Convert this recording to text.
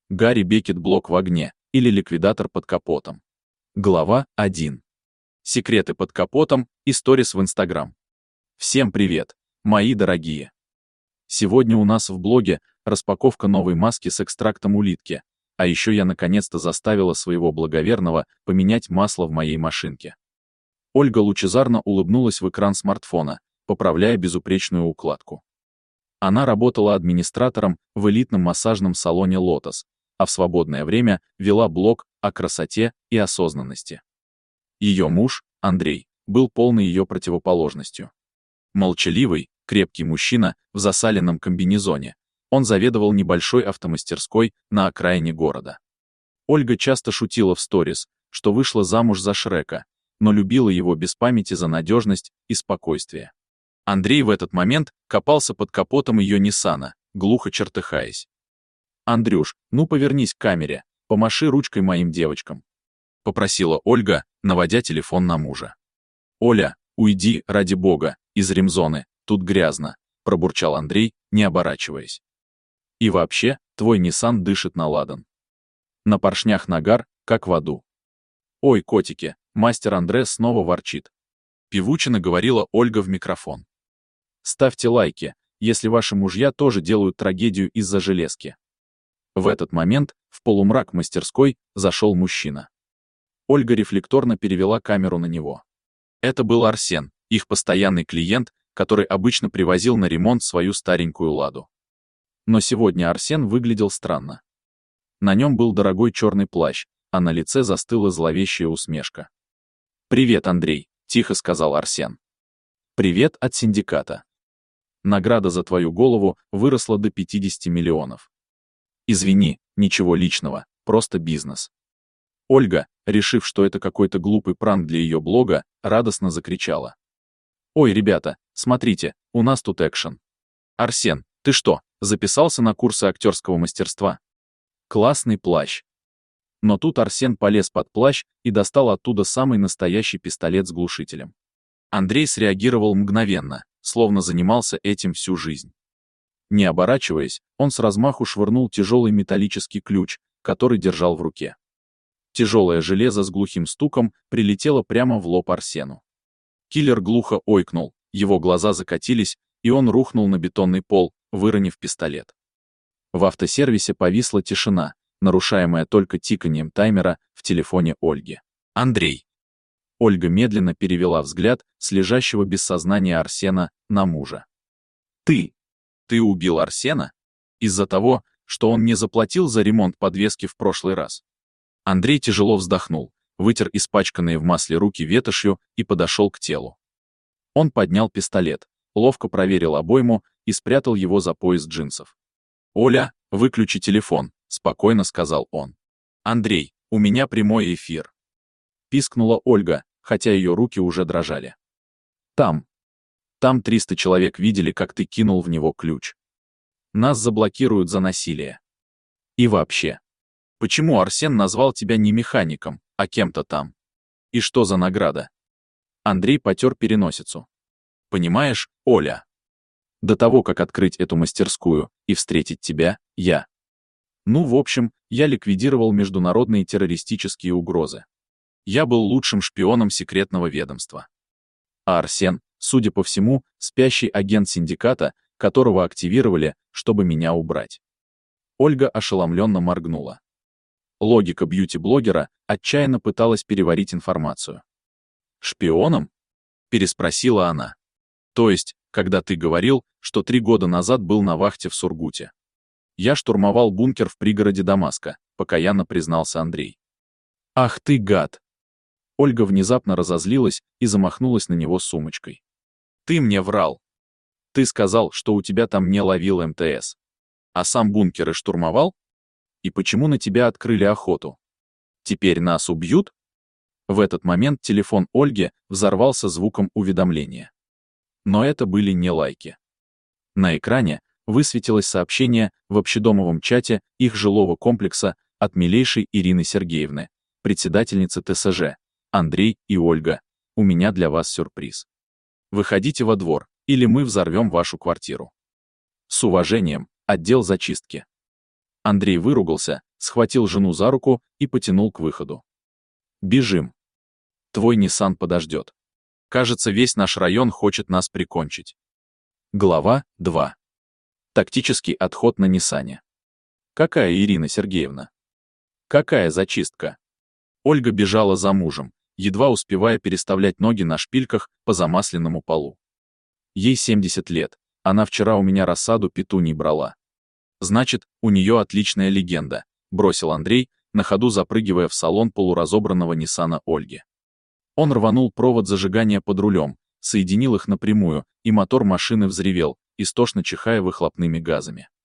Гарри Бекет блок в огне или ликвидатор под капотом. Глава 1. Секреты под капотом и сторис в Instagram. Всем привет, мои дорогие. Сегодня у нас в блоге распаковка новой маски с экстрактом улитки, а еще я наконец-то заставила своего благоверного поменять масло в моей машинке. Ольга лучезарно улыбнулась в экран смартфона, поправляя безупречную укладку. Она работала администратором в элитном массажном салоне «Лотос», а в свободное время вела блог о красоте и осознанности. Ее муж, Андрей, был полной ее противоположностью. Молчаливый, крепкий мужчина в засаленном комбинезоне, он заведовал небольшой автомастерской на окраине города. Ольга часто шутила в сторис, что вышла замуж за Шрека, но любила его без памяти за надежность и спокойствие. Андрей в этот момент копался под капотом ее Ниссана, глухо чертыхаясь. «Андрюш, ну повернись к камере, помаши ручкой моим девочкам», — попросила Ольга, наводя телефон на мужа. «Оля, уйди, ради бога, из ремзоны, тут грязно», — пробурчал Андрей, не оборачиваясь. «И вообще, твой Ниссан дышит на ладан. На поршнях нагар, как в аду». «Ой, котики, мастер Андре снова ворчит», — певуче говорила Ольга в микрофон. «Ставьте лайки, если ваши мужья тоже делают трагедию из-за железки». В этот момент в полумрак мастерской зашел мужчина. Ольга рефлекторно перевела камеру на него. Это был Арсен, их постоянный клиент, который обычно привозил на ремонт свою старенькую «Ладу». Но сегодня Арсен выглядел странно. На нем был дорогой черный плащ, а на лице застыла зловещая усмешка. «Привет, Андрей», — тихо сказал Арсен. «Привет от синдиката. Награда за твою голову выросла до 50 миллионов. Извини, ничего личного, просто бизнес». Ольга, решив, что это какой-то глупый пранк для ее блога, радостно закричала. «Ой, ребята, смотрите, у нас тут экшен. Арсен, ты что, записался на курсы актерского мастерства? Классный плащ». Но тут Арсен полез под плащ и достал оттуда самый настоящий пистолет с глушителем. Андрей среагировал мгновенно, словно занимался этим всю жизнь. Не оборачиваясь, он с размаху швырнул тяжелый металлический ключ, который держал в руке. Тяжелое железо с глухим стуком прилетело прямо в лоб Арсену. Киллер глухо ойкнул, его глаза закатились, и он рухнул на бетонный пол, выронив пистолет. В автосервисе повисла тишина, нарушаемая только тиканием таймера в телефоне Ольги. «Андрей». Ольга медленно перевела взгляд с лежащего без сознания Арсена на мужа. Ты убил Арсена? Из-за того, что он не заплатил за ремонт подвески в прошлый раз?» Андрей тяжело вздохнул, вытер испачканные в масле руки ветошью и подошел к телу. Он поднял пистолет, ловко проверил обойму и спрятал его за пояс джинсов. «Оля, выключи телефон», — спокойно сказал он. «Андрей, у меня прямой эфир», — пискнула Ольга, хотя ее руки уже дрожали. Там 300 человек видели, как ты кинул в него ключ. Нас заблокируют за насилие. И вообще, почему Арсен назвал тебя не механиком, а кем-то там? И что за награда?» Андрей потер переносицу. «Понимаешь, Оля, до того, как открыть эту мастерскую и встретить тебя, я я ликвидировал международные террористические угрозы. Я был лучшим шпионом секретного ведомства. А Арсен, судя по всему, спящий агент синдиката, которого активировали, чтобы меня убрать». Ольга ошеломленно моргнула. Логика бьюти-блогера отчаянно пыталась переварить информацию. «Шпионом?» — переспросила она. «То есть, когда ты говорил, что 3 года назад был на вахте в Сургуте. Я штурмовал бункер в пригороде Дамаска», — покаянно признался Андрей. «Ах ты гад!» Ольга внезапно разозлилась и замахнулась на него сумочкой. «Ты мне врал. Ты сказал, что у тебя там не ловил МТС. А сам бункер и штурмовал? И почему на тебя открыли охоту? Теперь нас убьют?» В этот момент телефон Ольги взорвался звуком уведомления. Но это были не лайки. На экране высветилось сообщение в общедомовом чате их жилого комплекса от милейшей Ирины Сергеевны, председательницы ТСЖ. «Андрей и Ольга, у меня для вас сюрприз. Выходите во двор, или мы взорвем вашу квартиру. С уважением, отдел зачистки». Андрей выругался, Схватил жену за руку и потянул к выходу. «Бежим. Твой Ниссан подождет. Кажется, весь наш район хочет нас прикончить». Глава 2. Тактический отход на Ниссане. Какая Ирина Сергеевна? Какая зачистка? Ольга бежала за мужем, едва успевая переставлять ноги на шпильках по замасленному полу. Ей 70 лет, она вчера у меня рассаду петуний брала. Значит, у нее отличная легенда, бросил Андрей, на ходу запрыгивая в салон полуразобранного Ниссана Ольги. Он рванул провод зажигания под рулем, соединил их напрямую, и мотор машины взревел, истошно чихая выхлопными газами.